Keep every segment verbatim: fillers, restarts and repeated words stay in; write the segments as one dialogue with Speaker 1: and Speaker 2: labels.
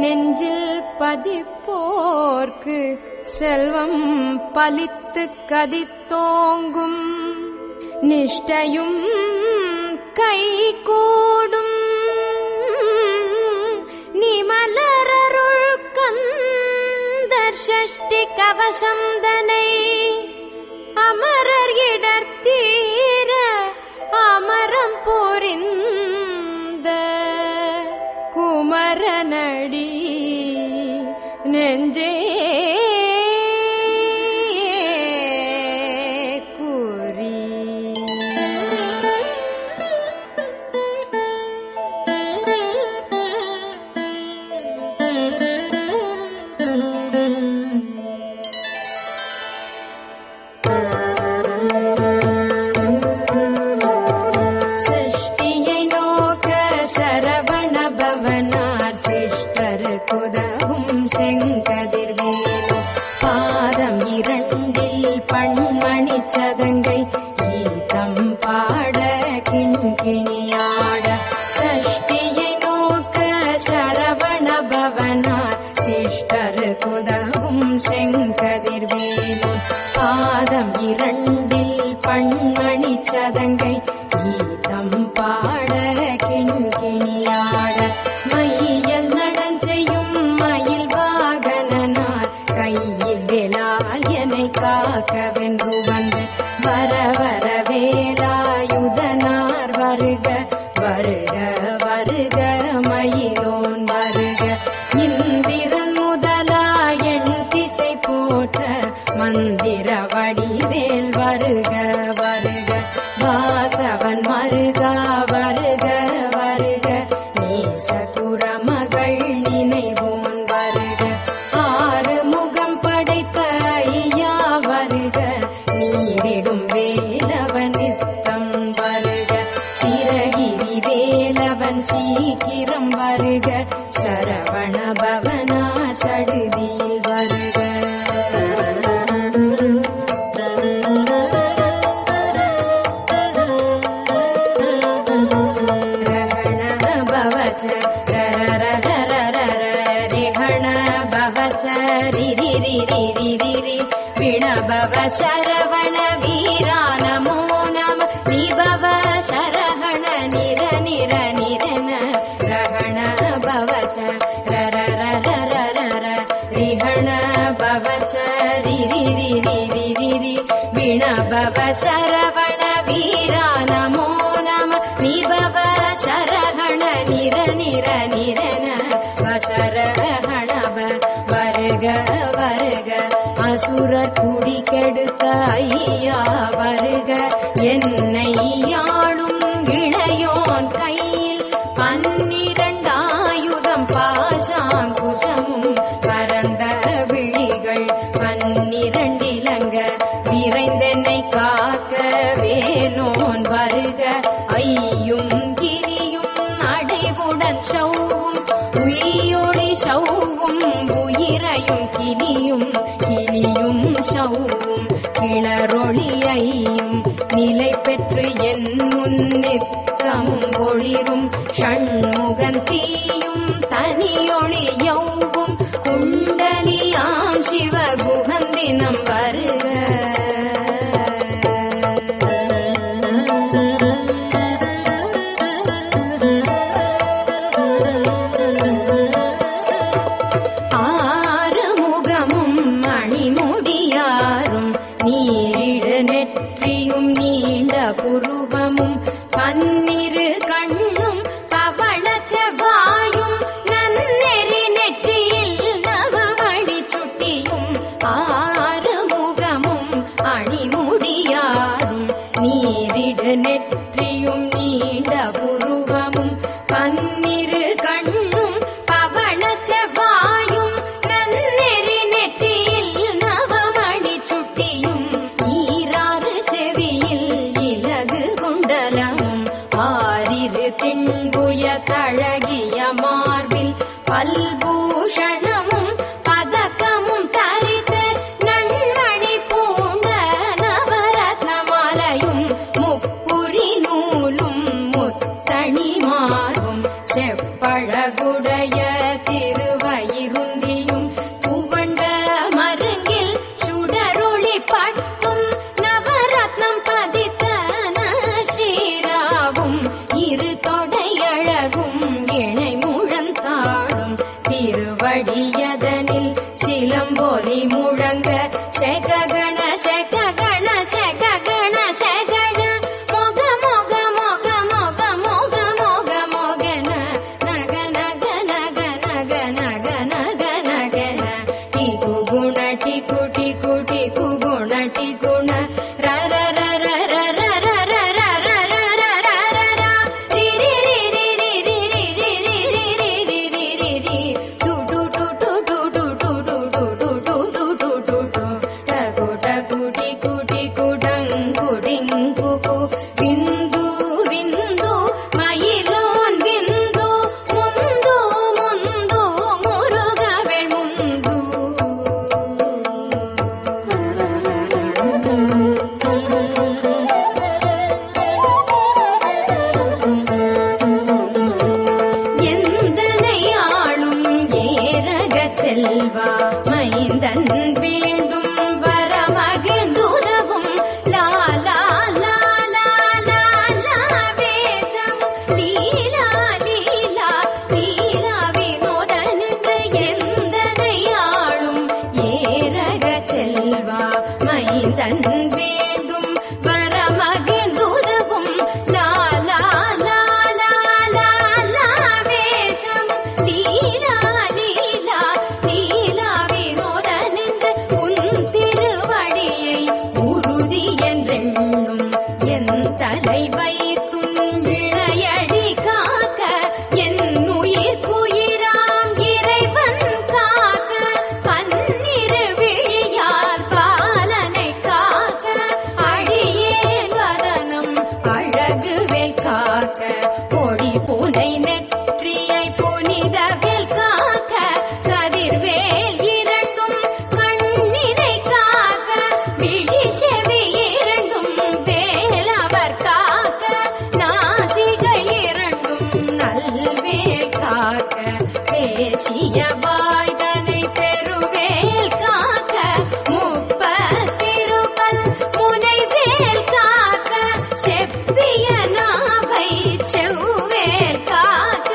Speaker 1: நெஞ்சில் பதிப்போர்க்கு செல்வம் பலித்து கதித்தோங்கும் நிஷ்டையும் கைகூடும் நிமலரருள் கந்தர் ஷஷ்டி கவசம்தனை அமரர் இடர்த்தீர அமரம் புரிந்த குமரனடி நெஞ்சே குறி. சிருஷ்டியை நோக்க சரவண பவனார் சிஷ்டரு குதவும் செங்கதிர்வேலும் பாதம் இரண்டில் பண்மணி சதங்கை கீதம் பாட கிண்கிணியாட சஷ்டியை நோக்க சரவண பவனார் சிஷ்டரு குதவும் செங்கதிர்வேலும் பாதம் இரண்டில் பண்மணி சதங்கை கீதம் பாட கிண்கிணியாட மையல் நடஞ்செய்யும் மயில் வாகனனார் கையில் வேலால் என்னை காக்க வென்று வந்து வர வர வேலாயுதனார் வருக வருக வருக மயிலோன் வருக இந்திரன் முதலா எண் திசை போற்ற மந்திர வடிவேல் வருக வருக வாசவன் மருகா வருக வருக நேசகுரமகள் நினைவோன் வருக ஆறு முகம் படைத்த ஐயா வருக நீரிடும் வேலவன் நித்தம் வருக சிரகிரி வேலவன் சீக்கிரம் வருக சரவண பவனா சடுதியில் வருக. விணபவ சரவண வீரா நமோ நம நிபவ சரவண நிர நிர நிரன ரஹண பவச்ச ரர ரர ரர ரிஹண பவச்ச ரிரி ரிரி ரிரி விணபவ சரவண வீரா நமோ நம நிபவ சரவண நிர நிர நிரன வசரஹணப வருக வருக அசுரர் குடி கெடுத்த ஐயா வருக என்னை யாழும் இளையோன் கையில் பன்னிரண்டாயுதம் பாசாங்குஷமும் பரந்த விழிகள் பன்னிரண்டிலங்க விரைந்தென்னை காக்க வேலோன் வருக ஐயும் கிரியும் அடைவுடன் சௌவும் உயிரொளி சௌவும் உயிரையும் கிளியும் கிளியும் சௌவும் கிளரொளியையும் நிலை பெற்று என் முன்னித்தமும் ஒளிரும் ஷண்முகன் தீயும் தனியொளி யௌவும் குண்டலியாம் சிவகுகந்தினம் வருக. புருவமும் பன்னிரு கண்ணும் பவள செவ்வாயும் நன்னெறி நெற்றியில் நவமணி சுட்டியும் ஆறு முகமும் அணிமுடியாரும் நீரிடு நெற்றியும் நீண்ட புருவமும் பன்னிரு கண்ணும் பவள செவ்வாயும் நன்னெறி நெற்றியில் நவமணி சுட்டியும் ஈராறு செவியில் குண்டலமும் ஆரிரு திண்புய தழகிய மார்பில் பல்பூஷணமும் பதக்கமும் தரித்த நன்மணி பூண்ட நவரத்ன மாலையும் முப்புரி நூலும் முத்தணி மார்பும் செப்பழகுடைய திருவய வழியதனில் சிலம்பொலி முழங்க செககண செககண செககண செகட மொக மொக மொக மொக மொக மொக மொகன நக நக நக நக நக நக நகன டிகு குண டிகு டிகு டிகு குண டிகுண ர ர ர ர ர ர ர ர ர ர ர ர ர ர ரி ரி ரி ரி ரி ரி ரி ரி ரி ரி ரி ரி ரி ரி டு டு டு டு டு டு டு டு டு டு டு டு டு டு டு டகு டகு டிகு டிகு டங்கு டிங்கு கு விந்து விந்து மயிலோன் விந்து முந்து முந்து முருகவேள் முந்து எந்தனை ஆளும் ஏரகச் செல்வா மைந்தன் வீழ்ந்தும் வரமகிழ்ந்துதவும் லாலா லாலா லாலா வேஷம் லீலா லீலா லீலா வினோதன் என்று எந்தனை ஆளும் ஏரகச் செல்வா மைந்தன் வீழ்ந்தும் வரமகிழ்ந்துதவும் லாலா லாலா லாலா வேஷம் லீலா லீலா லீலா வினோதன் என்று உன் திருவடியை உறுதி என்றெண்ணும் என் தலை வைத்துன் இணையடி காக்க என் உயிர் குயிராம் இறைவன் காக்க பன்னிரு விழியால் பாலனை காக்க அடியேன் வதனம் அழகுவேல் காக்க பொடி புனை நெற்றியை புனிதவேல் காக்க கதிர்வேல் இரண்டும் கண்ணினை காக்க விழி செவி இரண்டும் வேலவர் காக்க நாசிகள் இரண்டும் நல்வேல் காக்க பேசிய வாய்தனை பெருவேல் காக்க முப்பத்திருபல் முனைவேல் காக்க செப்பிய நாவை செவ்வேல் காக்க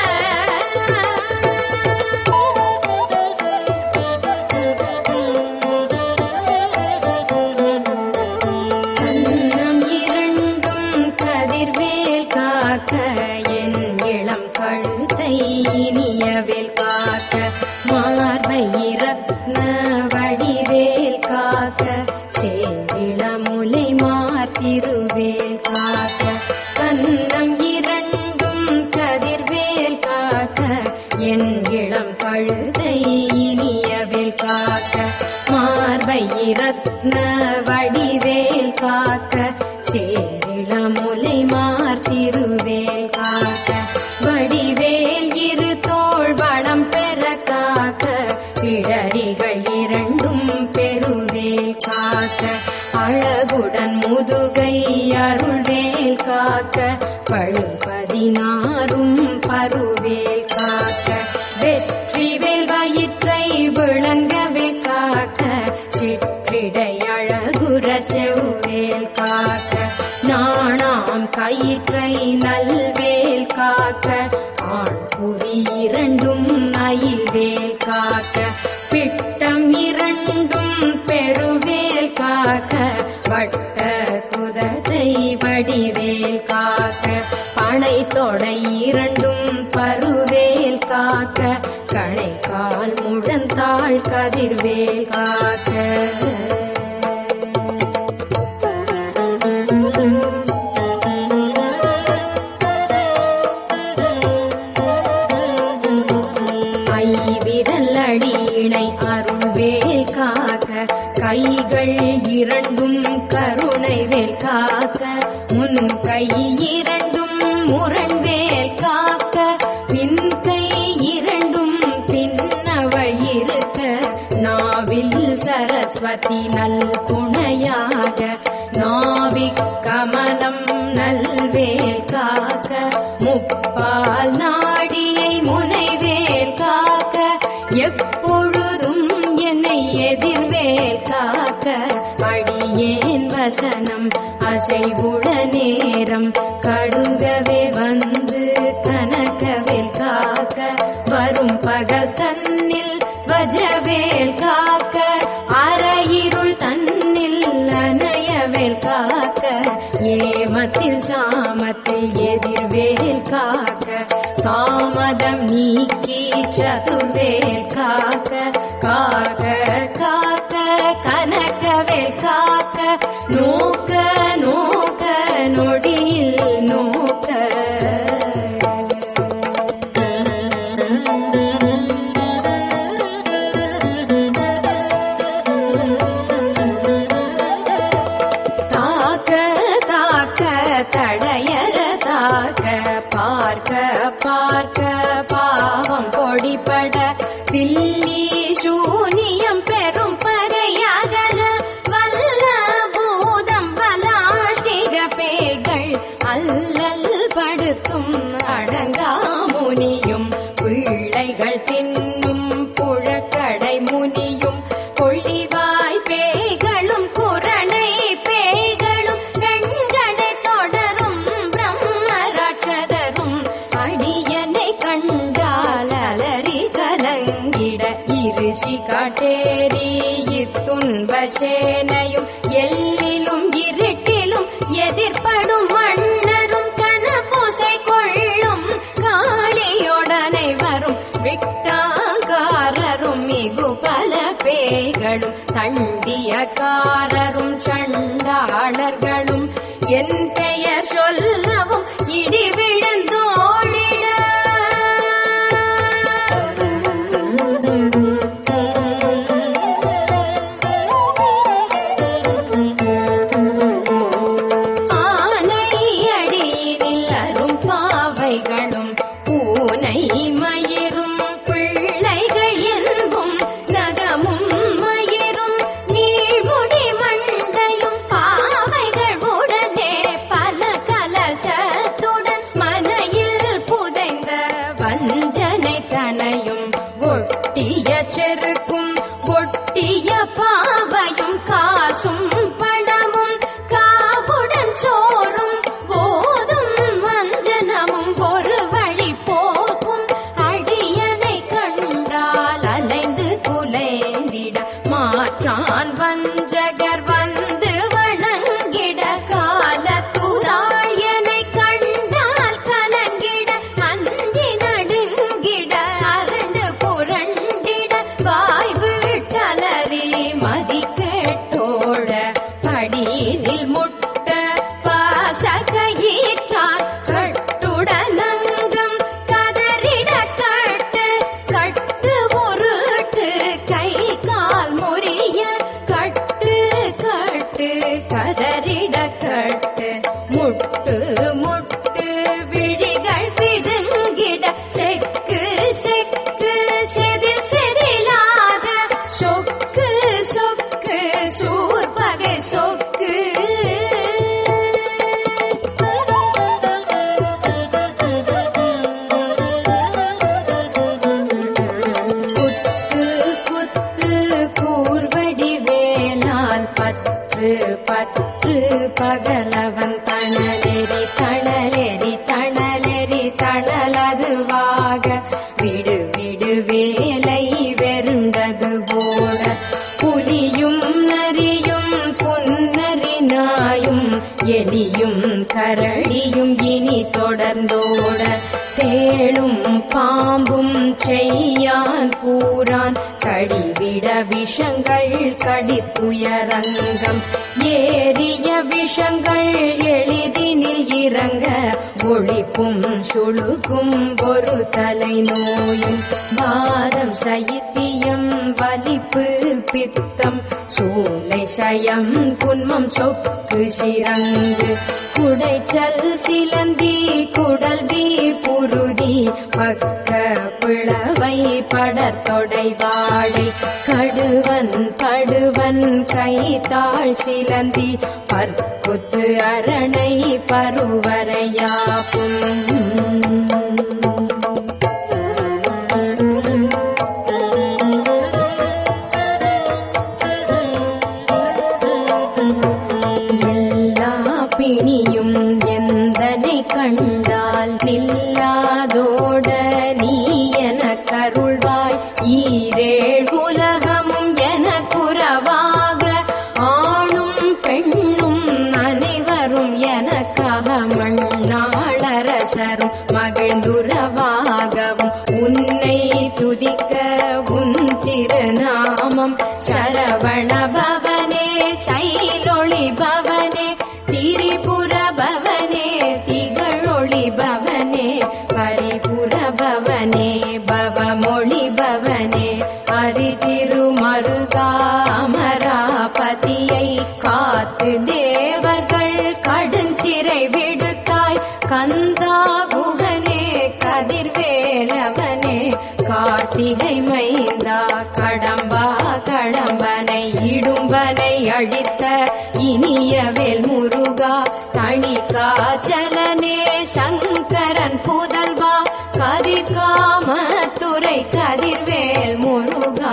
Speaker 1: கன்னம் இரண்டும் கதிர்வேல் காக்க என் இளம் கழுத்தை இனியவேல் காக்க மார்பை ரத்ன வடிவேல் காக்க சேவிளமுலை மார்த்திருவேல் காக்க கன்னம் இரண்டும் கதிர்வேல் காக்க என் இளம் கழுதை இனியவேல் காக்க மார்பை ரத்ன வடிவேல் காக்க சேரிளமுலை மார்த்திருவேல் காக்க வடிவேல் இரு தோள் வளம் பெற காக்க பிடரிகள் இரண்டும் பெருவேல் காக்க அழகுடன் முதுகை அருள்வேல் காக்க பழுபதினாரும் பருவேல் காக்க வெற்றிவேல் வயிற்றை விளங்கவே காக்க சிற்றிடை அழகுற செவ்வேல் காக்க நாணாம் கயிற்றை நல்வேல் காக்க ஆண் புரி இரண்டும் அயில்வேல் காக்க பிட்டம் இரண்டும் பெருவேல் காக்க வட்ட குதத்தை வடிவேல் காக்க பனை தொடை இரண்டும் பருவேல் காக்க கணை கால் முழந்தாள் கதிர்வேல் காக்க ஐவிரல் அடியினை அருள்வேல் காக்க கைகள் இரண்டும் கருணை வேல் காக்க முன் கை இரண்டும் முரண்வேல் காக்க பின் கை இரண்டும் பின்னவள் இருக்க நாவில் சரஸ்வதி நல் துணையாக நாவிக் கமலம் நல்வேல் காக்க முப்பால் நாடியை முனைவேல் காக்க எப்பொழுதும் என்னை எதிர்வேல் காக்க அடியேன் வசனம் அசைவுட நேரம் கடுகவே வந்து கனகவேல் காக்க வரும் பகல் தன்னில் மதம் நீக்கி சதுர்வேல் காக்க காக்க காக்க கனகவேல் காக்க நோக்க நோக்க நொடியில் நோக்க தடையற தாக்க பார்க்க பார்க்க பாவம் பொடிபட தில்லி சூனியம் பெரும் பகையகல வல்ல பூதம் வலாஷ்டிக பேய்கள் அல்லல் படுத்தும் அடங்கா முனியும் பிள்ளைகள் தின்னும் புழக்கடை முனியும் கொள்ளிவாய் பேய்களும் குரளை பேய்களும் பெண்களை தொடரும் பிரம்மராட்சதரும் அடியனை கண்டால் அலறி கலங்கிட இருஷி காட்டேரி இத்துன்ப சேனையும் எல்லிலும் இருட்டிலும் எதிர்படும் மன்னரும் கனபூசை கொள்ளும் காளியோடனை வரும் விட்டாங்காரரும் மிகு பல பேய்களும் தண்டியக்காரரும் சண்டாளர்களும் என் பெயர் சொல்லவும் இடி விழுந்தோடிட ஆனை அடியினில் அரும் பாவைகளும் பூனை மயிரும் பிள்ளைகள் என்பும் நகமும் மயிரும் நீழ்முடி மண்டையும் பாவைகள் உடனே பல கலசத்துடன் மனையில் புதைந்த வஞ்சனை தனையும் ஒட்டிய செருக்கும் ஒட்டிய பாவையும் காசும் பணமும் காவுடன் சோறும் போதும் வஞ்சனமும் ஒரு வழி போக்கும் அடியனை கண்டால் அலைந்து குலைந்திட மாற்றான் வஞ்சகர் வந்து வணங்கிட காலத்துதாயனை கண்டால் கலங்கிட அஞ்சி நடுங்கிட அரண்டு புரண்டிட வாய் விட்டலறி மதி கேட்டோட படியினில் முட்ட பாசகையிற்றார் கட்டுடனங்கம் கதறிட கட்டு கட்டு உருட்டு கை கால் முறிய கட்டு கட்டு கதறிட கட்டு முட்டு முட்டு விழிகள் பிதுங்கிட செக்கு செக்கு செதில் செதிலாக சொக்கு சொக்கு சூர்பகை சொக்கு குத்து குத்து கூர்வடி வேலால் பற்று பற்று பகலவன் தணலெறி தணலெறி தணலெறி தணலதுவாக விடு விடு வேலை வெருண்டது போட புலியும் நரியும் புன்னரி நாயும் எலியும் கரடியும் இனி தொடர்ந்தோட தேளும் பாம்பும் செய்யான் பூரான் கடிவிட விஷங்கள் கடித்துயரங்கம் ஏறிய விஷங்கள் எளிதினில் இறங்க ஒழிப்பும் சுழுக்கும் ஒரு தலை நோயும் வாதம் சைத்தியம் வலிப்பு பித்தம் சூளை சயம் குன்மம் சொக்கு சிரங்கு குடைச்சல் சிலந்தி குடல்வி புருதி பக்க பிளவை படத்தொடை வாழை கடுவன் படுவன் கைத்தாள் சிலந்தி பற்குத்து அரணை பருவரையாப்பும் பிணியும் எந்தனை கண்டால் நில்லாதோட நீ என கருள்வாய் ஈரேழ் உலகமும் என குறவாக ஆணும் பெண்ணும் அனைவரும் எனக்காக மண்ணாளரசரும் யாவும் உன்னை துதிக்க உன் திருநாமம். சரவண பவனே சைலொளி பவனே திரிபுர பவனே திகழொளி பவனே பரிபுர பவனே பவமொழி பவனே ஹரி திருமருகா அமராபதியை காத்து தேவர்கள் கடுஞ்சிறை விடுத்தாய். கந்தா குகனே கதிர்வேலவனே கார்த்திகை மைந்தா கடம்பா கடம்பனை இடும்பனை அழித்த இனியவேல் முருகா தணிகாச்சலனே சங்கரன் புதல்வா கதிர்காமத்துறை கதிர்வேல் முருகா.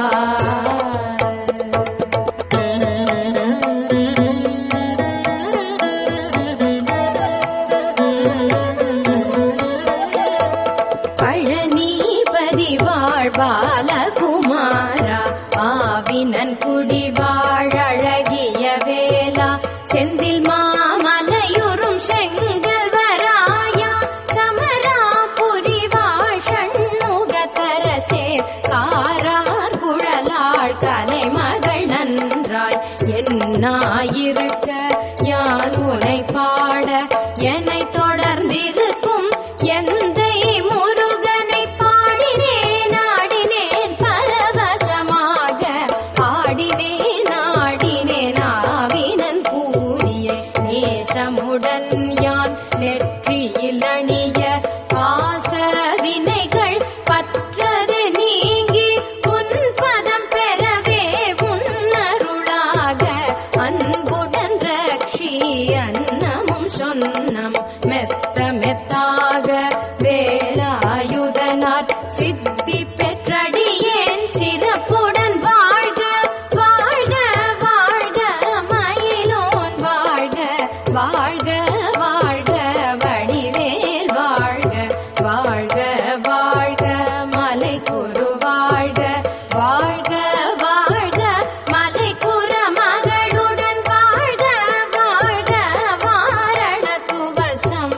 Speaker 1: பழனிபதி வாழ்பாலகுமாரா ஆவினன் குடிவாழ் அழகிய வேலா செந்தில் மாமலையுறும் செங்கல்வராயா சமராபுரி வாழ் ஷண்முகதரசே காரார் குழலாள் கலைமகள் நன்றாய் என்னாயிருக்க யான் உனை பாட என்னை தொடர்ந்திருக்கும் எந்தை முருகனை பாடினேன் ஆடினேன் பரவசமாக ஆடினேன் ஆடினேன் ஆவினன் கூறிய நேசமுடன் யான் நெற்றியில் அணிய பாச வினைகள் பற்றது நீங்கி உன் பதம் பெறவே உன்னருளாக அன்புடன் ரக்ஷி அன்னமும் சொன்னம் மெத்த மெத்தாக வேலாயுதனார் சித்தி பெற்றடியேன் சிறப்புடன் வாழ்க வாழ்க வாழ்க மயிலோன் வாழ்க வாழ்க வாழ்க வடிவேல் வாழ்க வாழ்க வாழ்க மலை குரு வாழ்க வாழ்க வாழ்க மலை குற மகளுடன் வாழ்க வாழ்க வாரண துவசம்.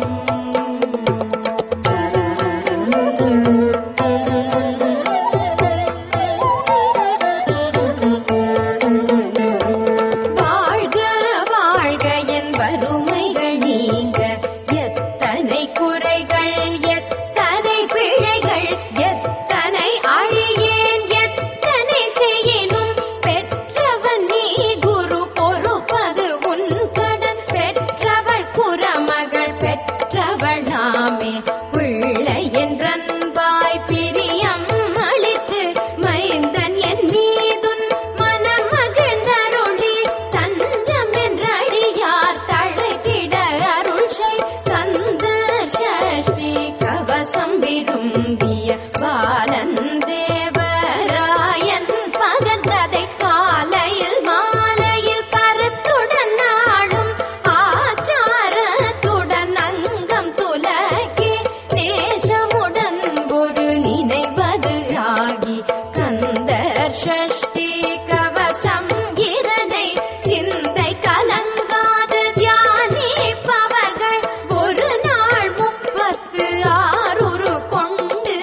Speaker 1: வாழ்க வாழ்க என் வறுமைகள் நீங்க எத்தனை குறைகள் எத்தனை பிழைகள் எத்தனை அழியேன் எத்தனை செய்யினும் பெற்றவன் நீ குரு பொறுப்பது உன் கடன் பெற்றவள் குறமகள் பெற்றவள் நாமே பிள்ளை என்றன்பாய் பிரியம் அளித்து மைந்தன் என் மீதுன் மனம் மகிழ்ந்தருளி தஞ்சம் என்றடியார் தழைத்திட அருள் செய் கந்தர் சஷ்டி கவசம் விரும்பிய பாலன் தேவராயன் பகர்ந்ததை காலையில் மாலையில் கருத்துடன் நாடும் ஆச்சாரத்துடன் அங்கம் துலக்கி தேசமுடன் ஒரு நினைவது ஆகி கந்தர் சஷ்டி கவசம் இதனை சிந்தை கலங்காது தியானிப்பவர்கள் ஒரு நாள் முப்பத்து ஆறுரு கொண்டு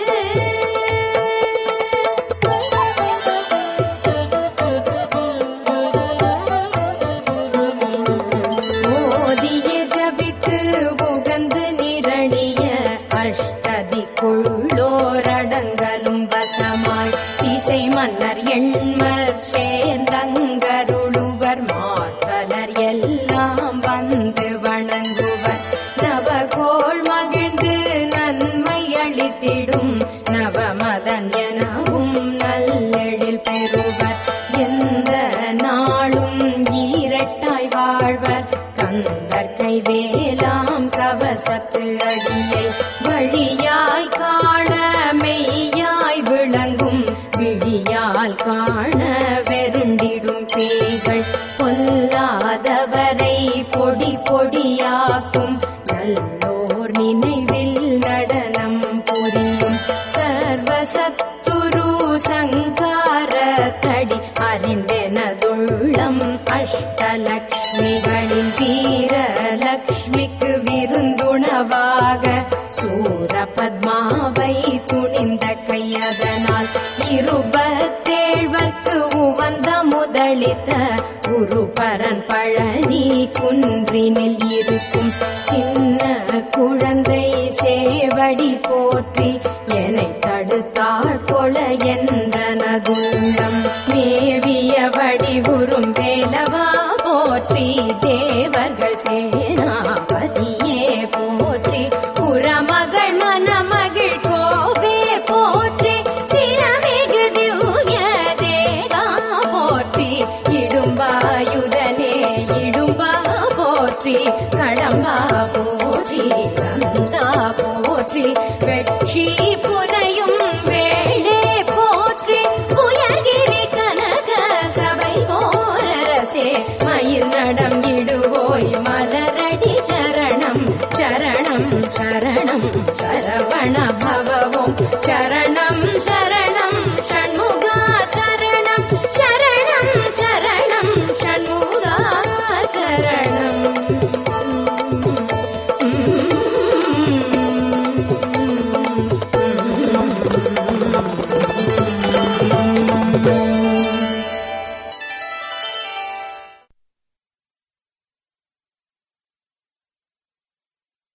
Speaker 1: ஓதிய ஜபித்து உகந்து நிரணிய அஷ்டதிக்குள்ளோரடங்கலும் வசமாய் திசை மன்னர் எண்மர் சேர்ந்தங்கருளுவர் மாற்றலர் எல்லாம் வந்து வணங்குவர் நவகோள் மகிழ்ந்து நன்மை அளித்திடும் நவமதன் எனவும் நல்லெழில் பெறுவர் எந்த நாளும் ஈரட்டாய் வாழ்வர் கந்தர் கைவேலாம் கவசத்து அடியை வழியாய் காண மெய்யாய் விளங்கும் விழியால் காண வெருண்டிடும் பேய்கள் பொல்லாதவரை பொடி பொடியாக்கும் நல்லோர் நினைவில் நடனம் புரியும் சர்வசத்துரு சங்கார தடி அறிந்தெனதுள்ளம் அஷ்டலக்ஷ்மிகளில் வீரலக்ஷ்மிக்கு விருந்துணவாக சூர பத்மாவை குனிந்த கையதனால் இருபத்தேழ்வர்க்கு உவந்த முதலித்த குருபரன் பழனி குன்றினில் இருக்கும் சின்ன குழந்தை சேவடி போற்றி என்னை தடுத்தாள் கொள என்றனதுள்ளம் மேவிய வடிவுறும் வேலவா போற்றி தேவர்கள் சேனாபதியே போற்றி புறமகள் மணமகிழ் கோவே போற்றி திறமிகு திவ்ய தேகா போற்றி இடும்பாயுதனே இடும்பா போற்றி கடம்பா போற்றி கந்தா போற்றி வெற்றி புனையும் வேளே போற்றி உயர்கிரி கனக சபை போரரசே மயில் நடம் இடுவோய் மலரடி சரணம் சரணம் சரணம் சரவண பவவும் சரணம்